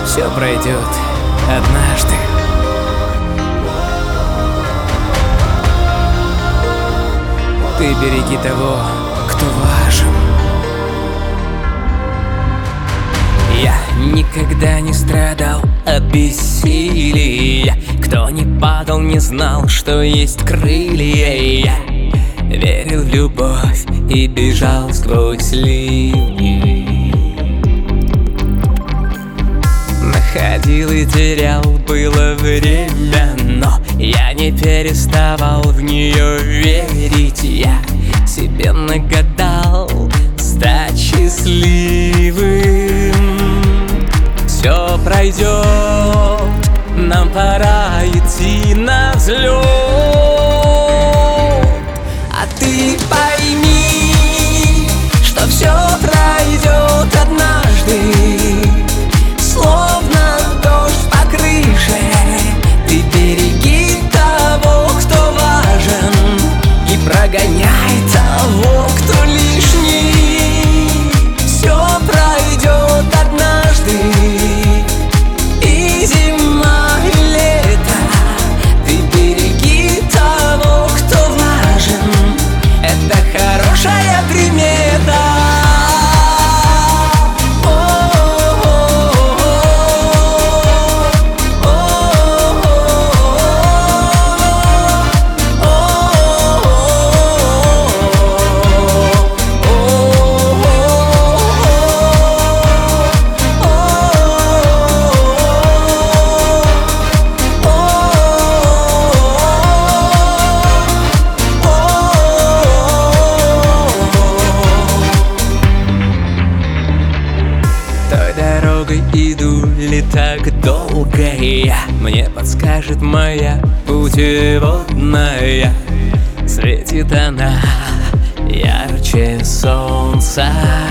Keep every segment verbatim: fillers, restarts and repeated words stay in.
Все пройдет однажды. Ты береги того, кто важен. Я никогда не страдал от бессилия. Кто не падал, не знал, что есть крылья. Я верил в любовь и бежал сквозь ливни. Находил и терял, было время, но я не переставал в нее верить. Я себе нагадал стать счастливым. Все пройдет, нам пора идти на взлет. А ты пойми, что все пройдет однажды. Словно дождь по крыше, ты береги того, кто важен, и прогоняй того, кто лишний. Все пройдет однажды, и зима, и лето. Ты береги того, кто важен, это хорошая примета. Иду ли так долго я? Мне подскажет моя путеводная. Светит она ярче солнца.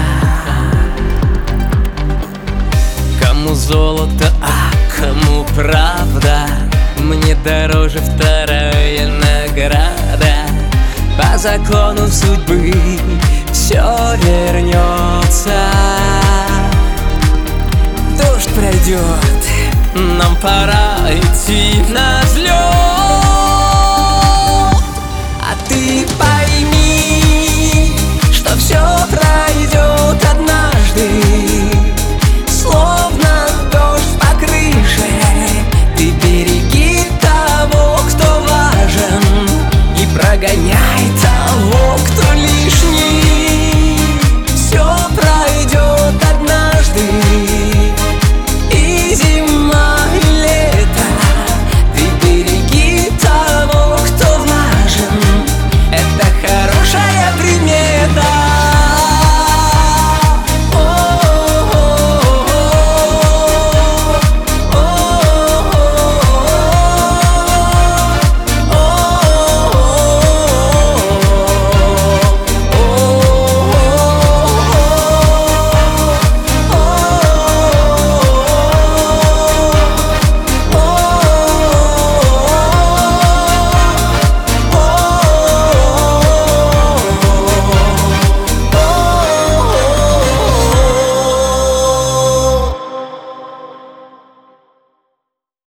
Кому золото, а кому правда? Мне дороже вторая награда. По закону судьбы все вернется. Дождь пройдет, нам пора идти на взлет.